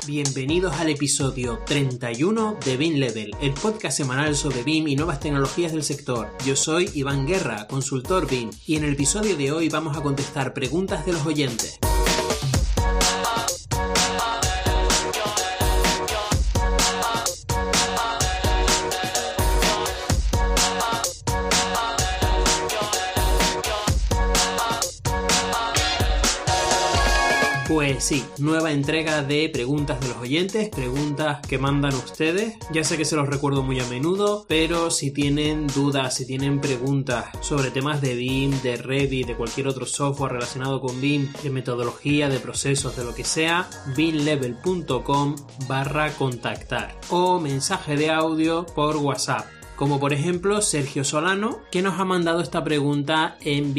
Bienvenidos al episodio 31 de BIM Level, el podcast semanal sobre BIM y nuevas tecnologías del sector. Yo soy Iván Guerra, consultor BIM, y en el episodio de hoy vamos a contestar preguntas de los oyentes. Pues sí, nueva entrega de preguntas de los oyentes, preguntas que mandan ustedes. Ya sé que se los recuerdo muy a menudo, pero si tienen dudas, si tienen preguntas sobre temas de BIM, de Revit, de cualquier otro software relacionado con BIM, de metodología, de procesos, de lo que sea, bimlevel.com/contactar o mensaje de audio por WhatsApp. Como por ejemplo Sergio Solano, que nos ha mandado esta pregunta en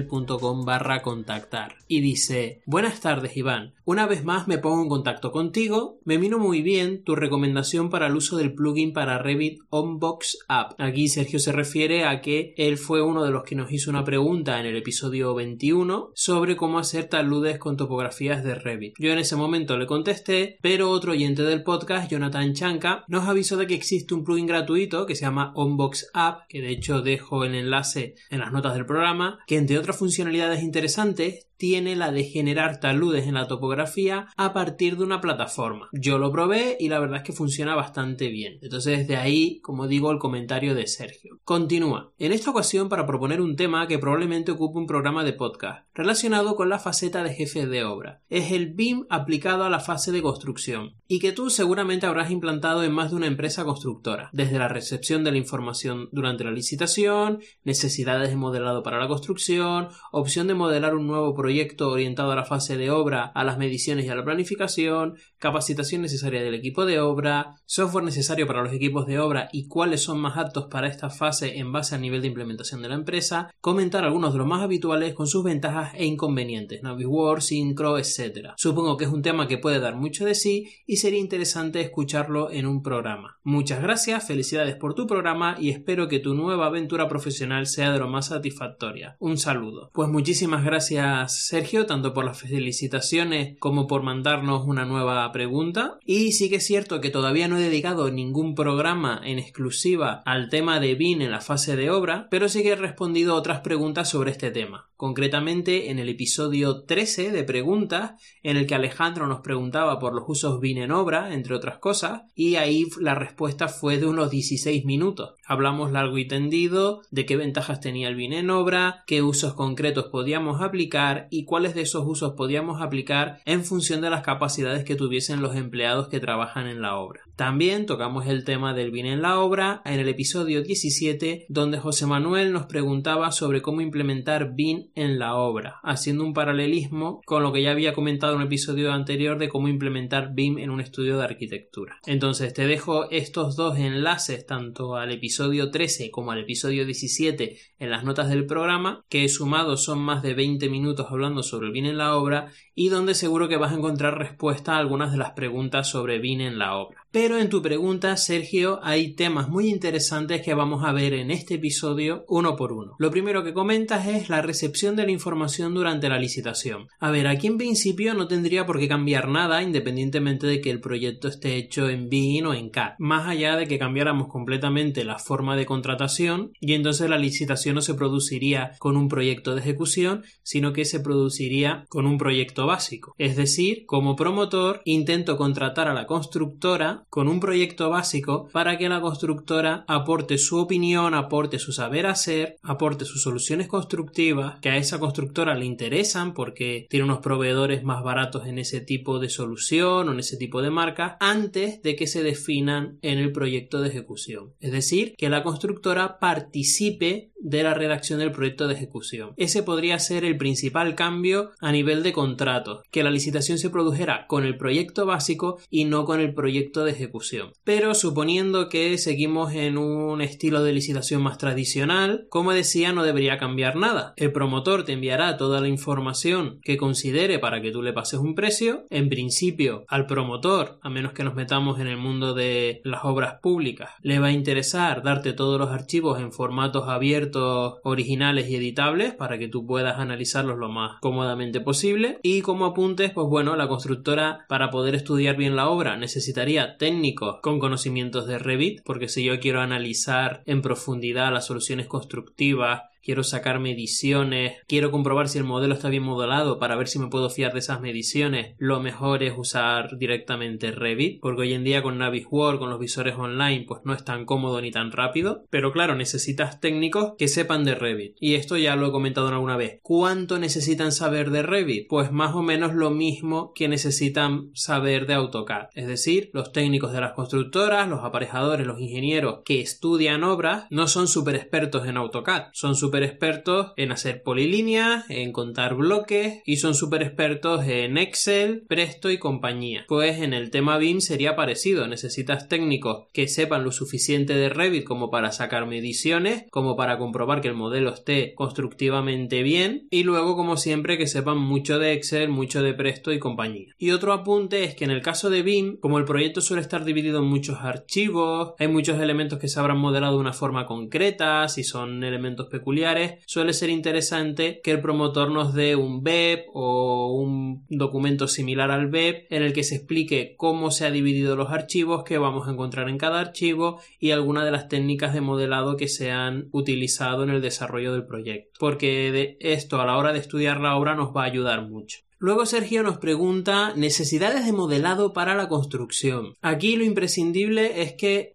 bimlevel.com/contactar y dice: Buenas tardes, Iván. Una vez más me pongo en contacto contigo. Me vino muy bien tu recomendación para el uso del plugin para Revit Onbox App. Aquí Sergio se refiere a que él fue uno de los que nos hizo una pregunta en el episodio 21 sobre cómo hacer taludes con topografías de Revit. Yo en ese momento le contesté, pero otro oyente del podcast, Jonathan Chanca, nos avisó de que existe un plugin gratuito que se llama Onbox App, que de hecho dejo el enlace en las notas del programa, que entre otras funcionalidades interesantes tiene la de generar taludes en la topografía a partir de una plataforma. Yo lo probé y la verdad es que funciona bastante bien. Entonces desde ahí, como digo, el comentario de Sergio. Continúa. En esta ocasión para proponer un tema que probablemente ocupe un programa de podcast relacionado con la faceta de jefe de obra. Es el BIM aplicado a la fase de construcción y que tú seguramente habrás implantado en más de una empresa constructora. Desde la recepción de la información durante la licitación, necesidades de modelado para la construcción, opción de modelar un nuevo proyecto orientado a la fase de obra, a las mediciones y a la planificación, capacitación necesaria del equipo de obra, software necesario para los equipos de obra y cuáles son más aptos para esta fase en base al nivel de implementación de la empresa, comentar algunos de los más habituales con sus ventajas e inconvenientes, Navisworks, Syncro, etc. Supongo que es un tema que puede dar mucho de sí y sería interesante escucharlo en un programa. Muchas gracias, felicidades por tu programa y espero que tu nueva aventura profesional sea de lo más satisfactoria. Un saludo. Pues muchísimas gracias, Sergio, tanto por las felicitaciones como por mandarnos una nueva pregunta. Y sí que es cierto que todavía no he dedicado ningún programa en exclusiva al tema de BIM en la fase de obra, pero sí que he respondido otras preguntas sobre este tema. Concretamente en el episodio 13 de preguntas, en el que Alejandro nos preguntaba por los usos BIM en obra, entre otras cosas, y ahí la respuesta fue de unos 16 minutos. Hablamos largo y tendido de qué ventajas tenía el BIM en obra, qué usos concretos podíamos aplicar y cuáles de esos usos podíamos aplicar en función de las capacidades que tuviesen los empleados que trabajan en la obra. También tocamos el tema del BIM en la obra en el episodio 17, donde José Manuel nos preguntaba sobre cómo implementar BIM en la obra, haciendo un paralelismo con lo que ya había comentado en un episodio anterior de cómo implementar BIM en un estudio de arquitectura. Entonces te dejo estos dos enlaces tanto al episodio 13 como al episodio 17 en las notas del programa, que sumados son más de 20 minutos hablando sobre el BIM en la obra y donde seguro que vas a encontrar respuesta a algunas de las preguntas sobre BIM en la obra. Pero en tu pregunta, Sergio, hay temas muy interesantes que vamos a ver en este episodio uno por uno. Lo primero que comentas es la recepción de la información durante la licitación. A ver, aquí en principio no tendría por qué cambiar nada independientemente de que el proyecto esté hecho en BIM o en CAD. Más allá de que cambiáramos completamente la forma de contratación y entonces la licitación no se produciría con un proyecto de ejecución, sino que se produciría con un proyecto básico. Es decir, como promotor intento contratar a la constructora con un proyecto básico para que la constructora aporte su opinión, aporte su saber hacer, aporte sus soluciones constructivas que a esa constructora le interesan porque tiene unos proveedores más baratos en ese tipo de solución o en ese tipo de marca antes de que se definan en el proyecto de ejecución. Es decir, que la constructora participe de la redacción del proyecto de ejecución. Ese podría ser el principal cambio a nivel de contratos, que la licitación se produjera con el proyecto básico y no con el proyecto de de ejecución. Pero suponiendo que seguimos en un estilo de licitación más tradicional, como decía, no debería cambiar nada. El promotor te enviará toda la información que considere para que tú le pases un precio. En principio, al promotor, a menos que nos metamos en el mundo de las obras públicas, le va a interesar darte todos los archivos en formatos abiertos, originales y editables para que tú puedas analizarlos lo más cómodamente posible. Y como apuntes, pues bueno, la constructora, para poder estudiar bien la obra, necesitaría técnicos con conocimientos de Revit, porque si yo quiero analizar en profundidad las soluciones constructivas, quiero sacar mediciones, quiero comprobar si el modelo está bien modelado para ver si me puedo fiar de esas mediciones, lo mejor es usar directamente Revit, porque hoy en día con Navisworks, con los visores online, pues no es tan cómodo ni tan rápido. Pero claro, necesitas técnicos que sepan de Revit. Y esto ya lo he comentado alguna vez. ¿Cuánto necesitan saber de Revit? Pues más o menos lo mismo que necesitan saber de AutoCAD. Es decir, los técnicos de las constructoras, los aparejadores, los ingenieros que estudian obras, no son súper expertos en AutoCAD. Son súper expertos en hacer polilíneas, en contar bloques, y son súper expertos en Excel, Presto y compañía. Pues en el tema BIM sería parecido. Necesitas técnicos que sepan lo suficiente de Revit como para sacar mediciones, como para comprobar que el modelo esté constructivamente bien, y luego, como siempre, que sepan mucho de Excel, mucho de Presto y compañía. Y otro apunte es que en el caso de BIM, como el proyecto suele estar dividido en muchos archivos, hay muchos elementos que se habrán modelado de una forma concreta, si son elementos peculiares, suele ser interesante que el promotor nos dé un BEP o un documento similar al BEP en el que se explique cómo se han dividido los archivos, qué vamos a encontrar en cada archivo y algunas de las técnicas de modelado que se han utilizado en el desarrollo del proyecto, porque de esto a la hora de estudiar la obra nos va a ayudar mucho. Luego Sergio nos pregunta necesidades de modelado para la construcción. Aquí lo imprescindible es que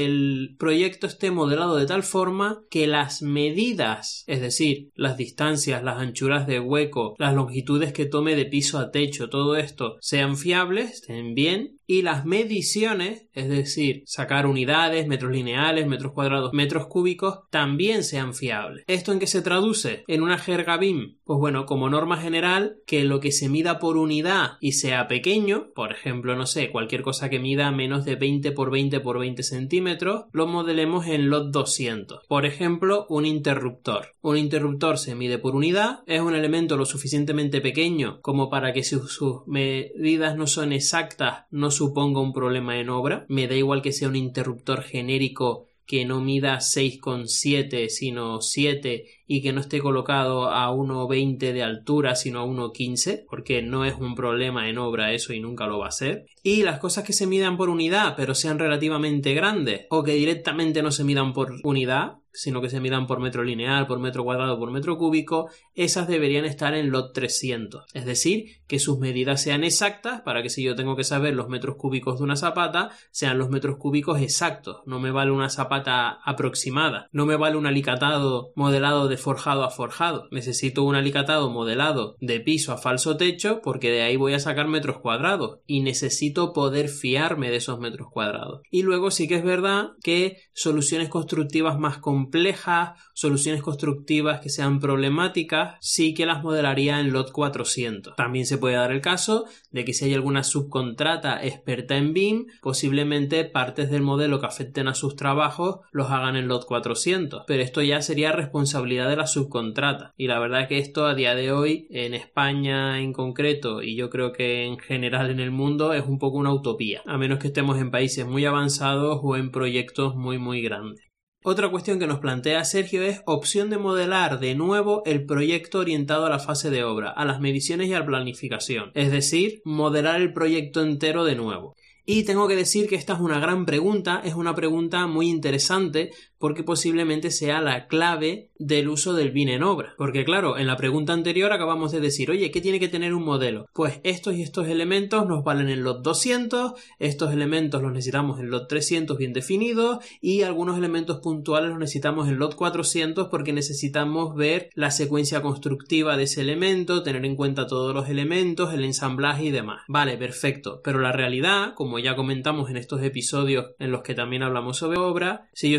el proyecto esté modelado de tal forma que las medidas, es decir, las distancias, las anchuras de hueco, las longitudes que tome de piso a techo, todo esto sean fiables, estén bien, y las mediciones, es decir, sacar unidades, metros lineales, metros cuadrados, metros cúbicos, también sean fiables. ¿Esto en qué se traduce? En una jerga BIM. Pues bueno, como norma general, que lo que se mida por unidad y sea pequeño, por ejemplo, no sé, cualquier cosa que mida menos de 20 por 20 por 20 centímetros, lo modelemos en lot 200. Por ejemplo, un interruptor. Un interruptor se mide por unidad, es un elemento lo suficientemente pequeño como para que si sus medidas no son exactas, no suponga un problema en obra. Me da igual que sea un interruptor genérico que no mida 6,7 sino 7 y que no esté colocado a 1,20 de altura sino a 1,15, porque no es un problema en obra eso y nunca lo va a ser. Y las cosas que se midan por unidad pero sean relativamente grandes o que directamente no se midan por unidad, sino que se midan por metro lineal, por metro cuadrado, por metro cúbico, esas deberían estar en lot 300. Es decir, que sus medidas sean exactas para que si yo tengo que saber los metros cúbicos de una zapata, sean los metros cúbicos exactos. No me vale una zapata aproximada. No me vale un alicatado modelado de forjado a forjado. Necesito un alicatado modelado de piso a falso techo porque de ahí voy a sacar metros cuadrados y necesito poder fiarme de esos metros cuadrados. Y luego sí que es verdad que soluciones constructivas más complejas, soluciones constructivas que sean problemáticas, sí que las modelaría en lot 400. También se puede dar el caso de que si hay alguna subcontrata experta en BIM, posiblemente partes del modelo que afecten a sus trabajos los hagan en lot 400, pero esto ya sería responsabilidad de la subcontrata. Y la verdad es que esto a día de hoy, en España en concreto, y yo creo que en general en el mundo, es un poco una utopía, a menos que estemos en países muy avanzados o en proyectos muy grandes. Otra cuestión que nos plantea Sergio es opción de modelar de nuevo el proyecto orientado a la fase de obra, a las mediciones y a la planificación, es decir, modelar el proyecto entero de nuevo. Y tengo que decir que esta es una gran pregunta, es una pregunta muy interesante porque posiblemente sea la clave del uso del BIM en obra. Porque claro, en la pregunta anterior acabamos de decir, oye, ¿qué tiene que tener un modelo? Pues estos y estos elementos nos valen en lot 200, estos elementos los necesitamos en lot 300 bien definidos y algunos elementos puntuales los necesitamos en lot 400 porque necesitamos ver la secuencia constructiva de ese elemento, tener en cuenta todos los elementos, el ensamblaje y demás. Vale, perfecto, pero la realidad, como ya comentamos en estos episodios en los que también hablamos sobre obra, si yo soy una constructora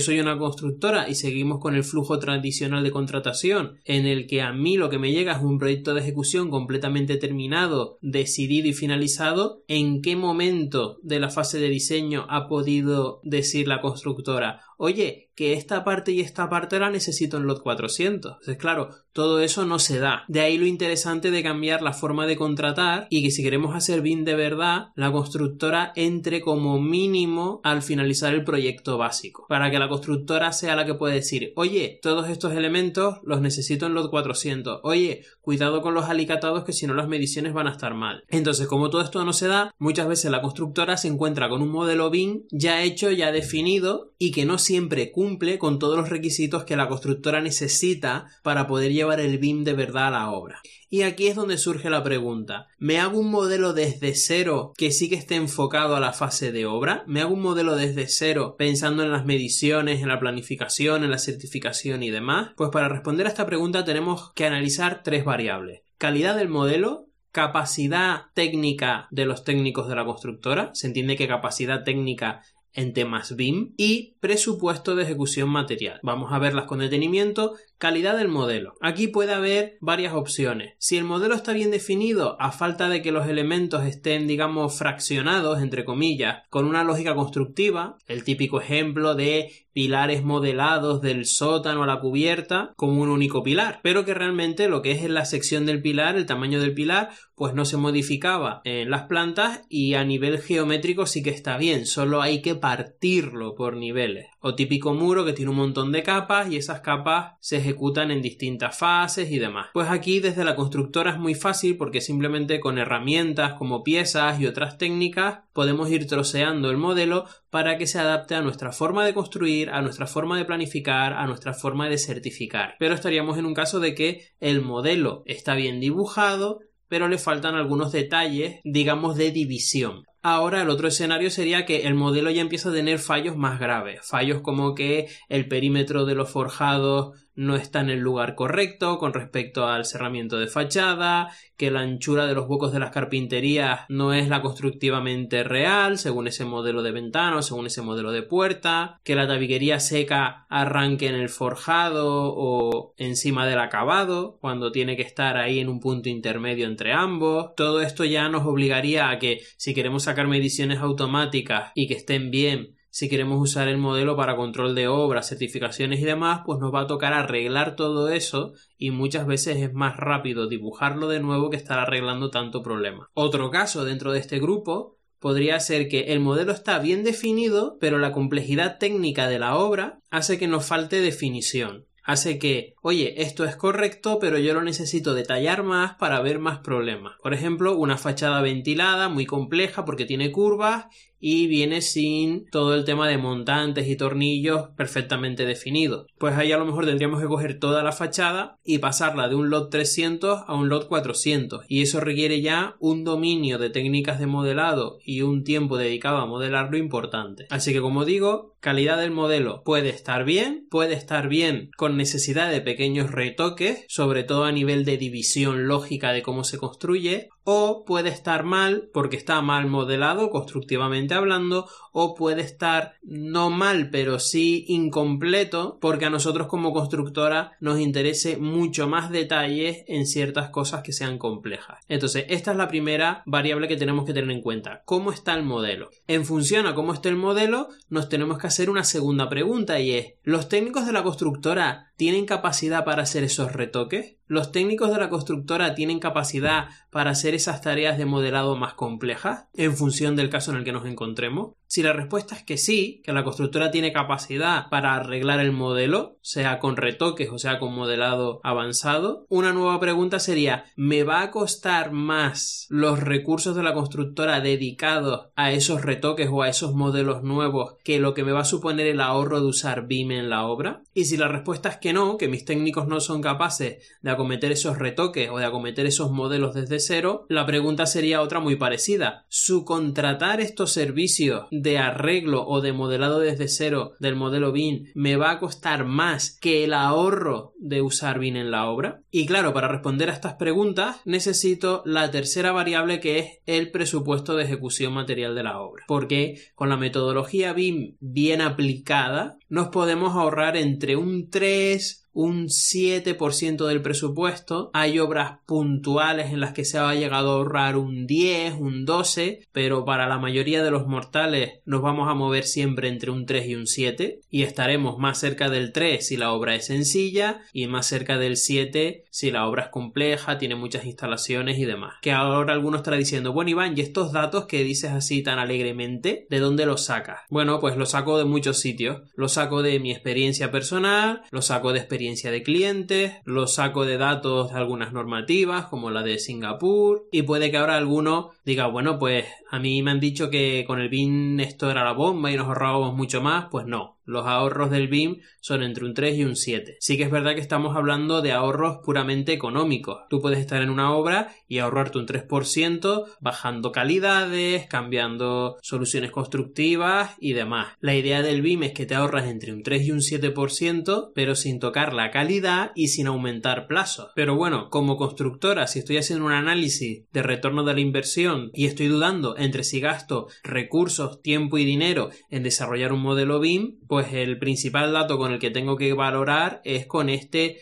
constructora y seguimos con el flujo tradicional de contratación, en el que a mí lo que me llega es un proyecto de ejecución completamente terminado, decidido y finalizado, ¿en qué momento de la fase de diseño ha podido decir la constructora: oye, que esta parte y esta parte la necesito en lot 400? Entonces, claro, todo eso no se da. De ahí lo interesante de cambiar la forma de contratar y que si queremos hacer BIM de verdad, la constructora entre como mínimo al finalizar el proyecto básico, para que la constructora sea la que pueda decir: oye, todos estos elementos los necesito en lot 400. Oye, cuidado con los alicatados que si no las mediciones van a estar mal. Entonces, como todo esto no se da, muchas veces la constructora se encuentra con un modelo BIM ya hecho, ya definido y que no siempre cumple con todos los requisitos que la constructora necesita para poder llevar el BIM de verdad a la obra. Y aquí es donde surge la pregunta: ¿me hago un modelo desde cero que sí que esté enfocado a la fase de obra? ¿Me hago un modelo desde cero pensando en las mediciones, en la planificación, en la certificación y demás? Pues para responder a esta pregunta tenemos que analizar 3 variables: calidad del modelo, capacidad técnica de los técnicos de la constructora, se entiende que capacidad técnica en temas BIM, y presupuesto de ejecución material. Vamos a verlas con detenimiento. Calidad del modelo. Aquí puede haber varias opciones. Si el modelo está bien definido, a falta de que los elementos estén, digamos, fraccionados, entre comillas, con una lógica constructiva, el típico ejemplo de pilares modelados del sótano a la cubierta como un único pilar, pero que realmente lo que es en la sección del pilar, el tamaño del pilar, pues no se modificaba en las plantas y a nivel geométrico sí que está bien, solo hay que partirlo por niveles. O típico muro que tiene un montón de capas y esas capas se ejecutan en distintas fases y demás. Pues aquí desde la constructora es muy fácil porque simplemente con herramientas como piezas y otras técnicas podemos ir troceando el modelo para que se adapte a nuestra forma de construir, a nuestra forma de planificar, a nuestra forma de certificar. Pero estaríamos en un caso de que el modelo está bien dibujado, pero le faltan algunos detalles, digamos, de división. Ahora el otro escenario sería que el modelo ya empieza a tener fallos más graves, fallos como que el perímetro de los forjados no está en el lugar correcto con respecto al cerramiento de fachada, que la anchura de los huecos de las carpinterías no es la constructivamente real según ese modelo de ventana o según ese modelo de puerta, que la tabiquería seca arranque en el forjado o encima del acabado cuando tiene que estar ahí en un punto intermedio entre ambos. Todo esto ya nos obligaría a que si queremos sacar mediciones automáticas y que estén bien, si queremos usar el modelo para control de obra, certificaciones y demás, pues nos va a tocar arreglar todo eso y muchas veces es más rápido dibujarlo de nuevo que estar arreglando tanto problema. Otro caso dentro de este grupo podría ser que el modelo está bien definido, pero la complejidad técnica de la obra hace que nos falte definición. Hace que, oye, esto es correcto, pero yo lo necesito detallar más para ver más problemas. Por ejemplo, una fachada ventilada muy compleja porque tiene curvas y viene sin todo el tema de montantes y tornillos perfectamente definidos. Pues ahí a lo mejor tendríamos que coger toda la fachada y pasarla de un lot 300 a un lot 400. Y eso requiere ya un dominio de técnicas de modelado y un tiempo dedicado a modelarlo importante. Así que, como digo, calidad del modelo puede estar bien con necesidad de pequeños retoques, sobre todo a nivel de división lógica de cómo se construye, o puede estar mal porque está mal modelado constructivamente hablando, o puede estar no mal pero sí incompleto porque a nosotros como constructora nos interese mucho más detalles en ciertas cosas que sean complejas. Entonces esta es la primera variable que tenemos que tener en cuenta: ¿cómo está el modelo? En función a cómo esté el modelo nos tenemos que hacer una segunda pregunta, y es: ¿los técnicos de la constructora tienen capacidad para hacer esos retoques? ¿Los técnicos de la constructora tienen capacidad para hacer esas tareas de modelado más complejas en función del caso en el que nos encontremos? Si la respuesta es que sí, que la constructora tiene capacidad para arreglar el modelo, sea con retoques o sea con modelado avanzado, una nueva pregunta sería: ¿me va a costar más los recursos de la constructora dedicados a esos retoques o a esos modelos nuevos que lo que me va a suponer el ahorro de usar BIM en la obra? Y si la respuesta es que no, que mis técnicos no son capaces de acometer esos retoques o de acometer esos modelos desde cero, la pregunta sería otra muy parecida. ¿Subcontratar estos servicios de arreglo o de modelado desde cero del modelo BIM me va a costar más que el ahorro de usar BIM en la obra? Y claro, para responder a estas preguntas necesito la tercera variable, que es el presupuesto de ejecución material de la obra. Porque con la metodología BIM bien aplicada nos podemos ahorrar entre un 3, un 7% del presupuesto. Hay obras puntuales en las que se ha llegado a ahorrar un 10, un 12, pero para la mayoría de los mortales nos vamos a mover siempre entre un 3 y un 7, y estaremos más cerca del 3 si la obra es sencilla y más cerca del 7 si la obra es compleja, tiene muchas instalaciones y demás. Que ahora alguno estará diciendo, bueno, Iván, ¿y estos datos que dices así tan alegremente, de dónde los sacas? Bueno, pues los saco de muchos sitios. Los saco de mi experiencia personal, los saco de experiencia de clientes, los saco de datos de algunas normativas como la de Singapur, y puede que ahora alguno diga, bueno, pues a mí me han dicho que con el BIM esto era la bomba y nos ahorrábamos mucho más. Pues no. Los ahorros del BIM son entre un 3 y un 7. Sí que es verdad que estamos hablando de ahorros puramente económicos. Tú puedes estar en una obra y ahorrarte un 3% bajando calidades, cambiando soluciones constructivas y demás. La idea del BIM es que te ahorras entre un 3 y un 7%, pero sin tocar la calidad y sin aumentar plazos. Pero bueno, como constructora, si estoy haciendo un análisis de retorno de la inversión y estoy dudando entre si gasto recursos, tiempo y dinero en desarrollar un modelo BIM, pues el principal dato con el que tengo que valorar es con este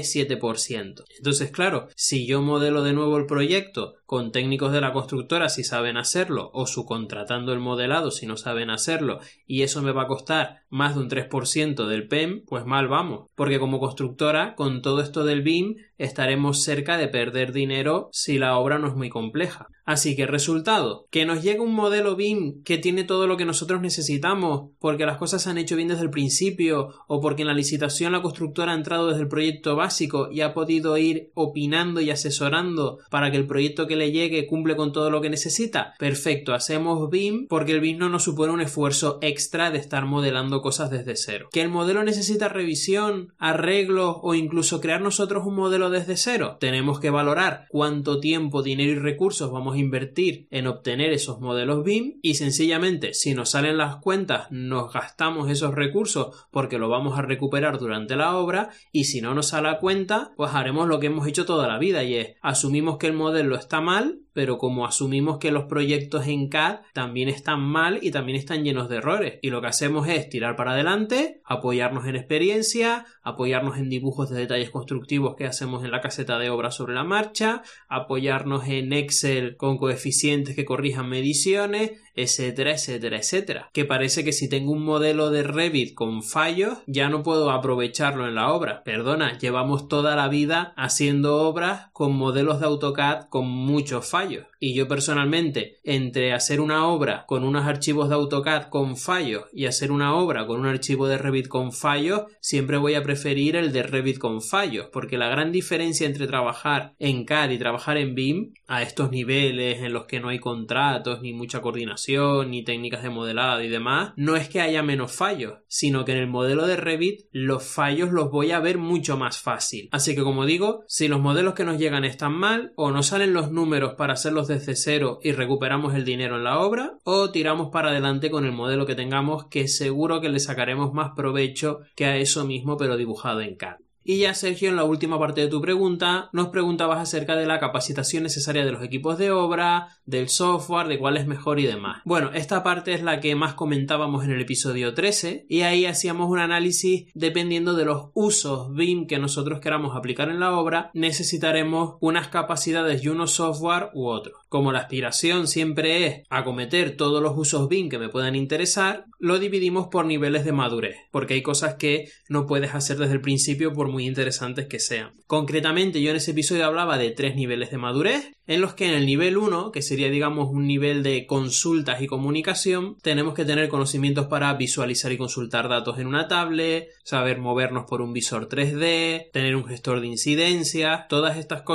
3-7%. Entonces, claro, si yo modelo de nuevo el proyecto con técnicos de la constructora si saben hacerlo, o subcontratando el modelado si no saben hacerlo, y eso me va a costar más de un 3% del PEM, pues mal vamos. Porque como constructora, con todo esto del BIM, estaremos cerca de perder dinero si la obra no es muy compleja. Así que resultado, que nos llega un modelo BIM que tiene todo lo que nosotros necesitamos porque las cosas se han hecho bien desde el principio, o porque en la licitación la constructora ha entrado desde el proyecto básico y ha podido ir opinando y asesorando para que el proyecto que le llegue cumple con todo lo que necesita. Perfecto, hacemos BIM porque el BIM no nos supone un esfuerzo extra de estar modelando cosas desde cero. ¿Que el modelo necesita revisión, arreglos o incluso crear nosotros un modelo desde cero? Tenemos que valorar cuánto tiempo, dinero y recursos vamos a invertir en obtener esos modelos BIM, y sencillamente si nos salen las cuentas nos gastamos esos recursos porque lo vamos a recuperar durante la obra, y si no nos sale a cuenta pues haremos lo que hemos hecho toda la vida, y es asumimos que el modelo está mal, pero como asumimos que los proyectos en CAD también están mal y también están llenos de errores, y lo que hacemos es tirar para adelante, apoyarnos en experiencia, apoyarnos en dibujos de detalles constructivos que hacemos en la caseta de obra sobre la marcha, apoyarnos en Excel con coeficientes que corrijan mediciones, etcétera, etcétera, etcétera. Que parece que si tengo un modelo de Revit con fallos ya no puedo aprovecharlo en la obra. Perdona, llevamos toda la vida haciendo obras con modelos de AutoCAD con muchos fallos. Y yo personalmente, entre hacer una obra con unos archivos de AutoCAD con fallos y hacer una obra con un archivo de Revit con fallos, siempre voy a preferir el de Revit con fallos, porque la gran diferencia entre trabajar en CAD y trabajar en BIM, a estos niveles en los que no hay contratos, ni mucha coordinación, ni técnicas de modelado y demás, no es que haya menos fallos, sino que en el modelo de Revit los fallos los voy a ver mucho más fácil. Así que, como digo, si los modelos que nos llegan están mal, o no salen los números para hacerlos desde cero y recuperamos el dinero en la obra, o tiramos para adelante con el modelo que tengamos, que seguro que le sacaremos más provecho que a eso mismo pero dibujado en CAD. Y ya, Sergio, en la última parte de tu pregunta nos preguntabas acerca de la capacitación necesaria de los equipos de obra, del software, de cuál es mejor y demás. Bueno, esta parte es la que más comentábamos en el episodio 13, y ahí hacíamos un análisis dependiendo de los usos BIM que nosotros queramos aplicar en la obra, necesitaremos unas capacidades y unos software u otros. Como la aspiración siempre es acometer todos los usos BIM que me puedan interesar, lo dividimos por niveles de madurez, porque hay cosas que no puedes hacer desde el principio por muy interesantes que sean. Concretamente, yo en ese episodio hablaba de 3 niveles de madurez, en los que en el nivel 1, que sería digamos un nivel de consultas y comunicación, tenemos que tener conocimientos para visualizar y consultar datos en una tablet, saber movernos por un visor 3D, tener un gestor de incidencias, todas estas cosas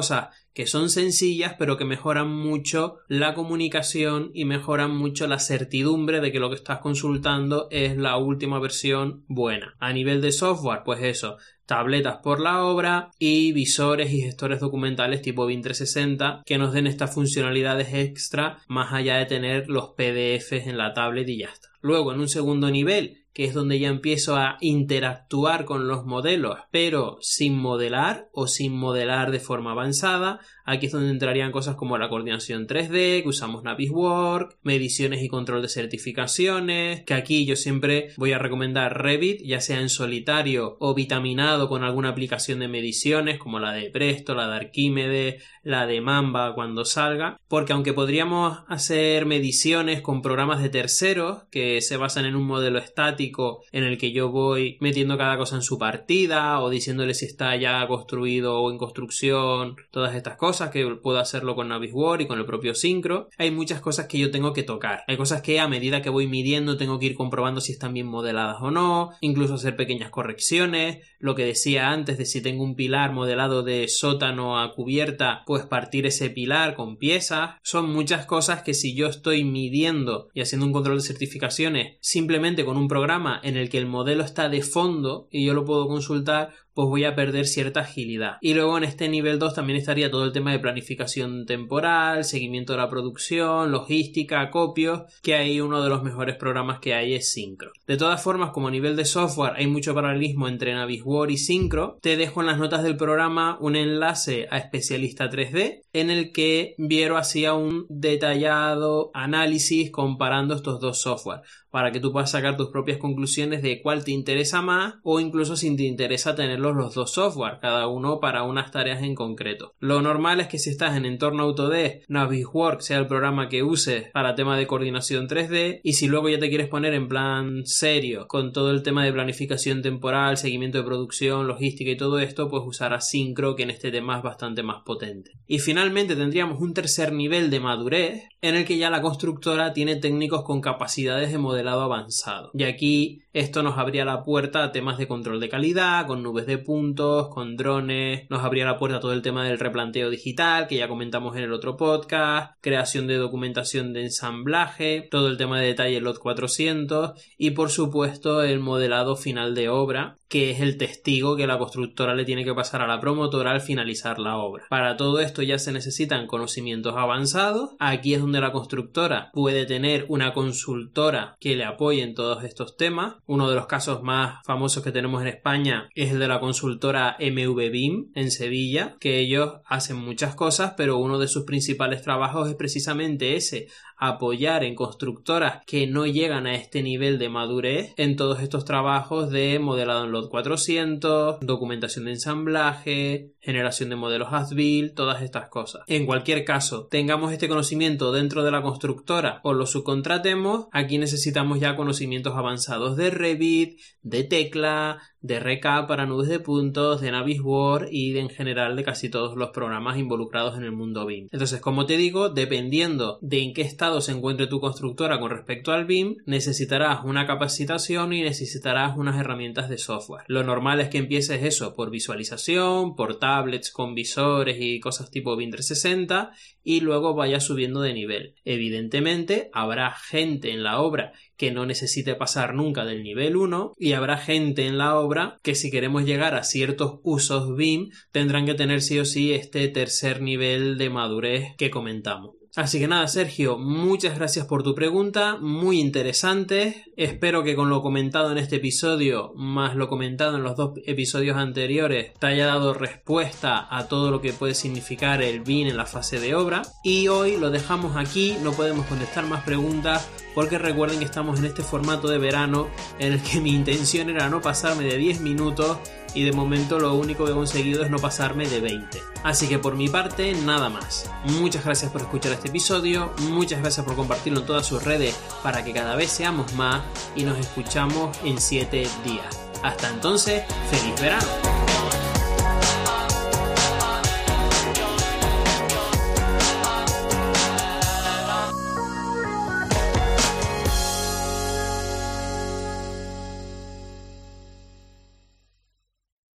que son sencillas pero que mejoran mucho la comunicación y mejoran mucho la certidumbre de que lo que estás consultando es la última versión buena. A nivel de software, pues eso, tabletas por la obra y visores y gestores documentales tipo BIM 360 que nos den estas funcionalidades extra más allá de tener los PDFs en la tablet y ya está. Luego, en un segundo nivel, que es donde ya empiezo a interactuar con los modelos, pero sin modelar o sin modelar de forma avanzada. Aquí es donde entrarían cosas como la coordinación 3D, que usamos Navisworks, mediciones y control de certificaciones, que aquí yo siempre voy a recomendar Revit, ya sea en solitario o vitaminado con alguna aplicación de mediciones, como la de Presto, la de Arquímedes, la de Mamba cuando salga, porque aunque podríamos hacer mediciones con programas de terceros que se basan en un modelo estático en el que yo voy metiendo cada cosa en su partida o diciéndole si está ya construido o en construcción, todas estas cosas, que puedo hacerlo con Navisworks y con el propio Syncro. Hay muchas cosas que yo tengo que tocar. Hay cosas que a medida que voy midiendo tengo que ir comprobando si están bien modeladas o no, incluso hacer pequeñas correcciones. Lo que decía antes de si tengo un pilar modelado de sótano a cubierta, pues partir ese pilar con piezas. Son muchas cosas que si yo estoy midiendo y haciendo un control de certificaciones simplemente con un programa en el que el modelo está de fondo y yo lo puedo consultar, pues voy a perder cierta agilidad. Y luego en este nivel 2 también estaría todo el tema de planificación temporal, seguimiento de la producción, logística, acopios, que ahí uno de los mejores programas que hay es Syncro. De todas formas, como a nivel de software hay mucho paralelismo entre Navisworks y Syncro, te dejo en las notas del programa un enlace a Especialista 3D en el que Viero hacía un detallado análisis comparando estos dos software, para que tú puedas sacar tus propias conclusiones de cuál te interesa más o incluso si te interesa tenerlos los dos software, cada uno para unas tareas en concreto. Lo normal es que si estás en entorno Autodesk, Navisworks sea el programa que uses para tema de coordinación 3D, y si luego ya te quieres poner en plan serio con todo el tema de planificación temporal, seguimiento de producción, logística y todo esto, pues usarás Syncro, que en este tema es bastante más potente. Y finalmente tendríamos un tercer nivel de madurez en el que ya la constructora tiene técnicos con capacidades de modelado avanzado. Y aquí esto nos abría la puerta a temas de control de calidad, con nubes de puntos, con drones, nos abría la puerta a todo el tema del replanteo digital, que ya comentamos en el otro podcast, creación de documentación de ensamblaje, todo el tema de detalle LOT 400 y por supuesto el modelado final de obra, que es el testigo que la constructora le tiene que pasar a la promotora al finalizar la obra. Para todo esto ya se necesitan conocimientos avanzados. Aquí es donde la constructora puede tener una consultora que le apoye en todos estos temas. Uno de los casos más famosos que tenemos en España es el de la consultora MV BIM en Sevilla, que ellos hacen muchas cosas, pero uno de sus principales trabajos es precisamente ese: apoyar en constructoras que no llegan a este nivel de madurez en todos estos trabajos de modelado en LOT 400, documentación de ensamblaje, generación de modelos as-built, todas estas cosas. En cualquier caso, tengamos este conocimiento dentro de la constructora o lo subcontratemos, aquí necesitamos ya conocimientos avanzados de Revit, de Tecla, de Recap para nubes de puntos, de Navisworks y en general de casi todos los programas involucrados en el mundo BIM. Entonces, como te digo, dependiendo de en qué estado se encuentre tu constructora con respecto al BIM, necesitarás una capacitación y necesitarás unas herramientas de software. Lo normal es que empieces eso por visualización, por tablets con visores y cosas tipo BIM 360 y luego vayas subiendo de nivel. Evidentemente, habrá gente en la obra que no necesite pasar nunca del nivel 1 y habrá gente en la obra que si queremos llegar a ciertos usos BIM tendrán que tener sí o sí este tercer nivel de madurez que comentamos. Así que nada, Sergio, muchas gracias por tu pregunta, muy interesante. Espero que con lo comentado en este episodio, más lo comentado en los dos episodios anteriores, te haya dado respuesta a todo lo que puede significar el BIM en la fase de obra. Y hoy lo dejamos aquí, no podemos contestar más preguntas porque recuerden que estamos en este formato de verano en el que mi intención era no pasarme de 10 minutos y de momento lo único que he conseguido es no pasarme de 20. Así que por mi parte, nada más. Muchas gracias por escuchar este episodio, muchas gracias por compartirlo en todas sus redes para que cada vez seamos más y nos escuchamos en 7 días. Hasta entonces, ¡feliz verano!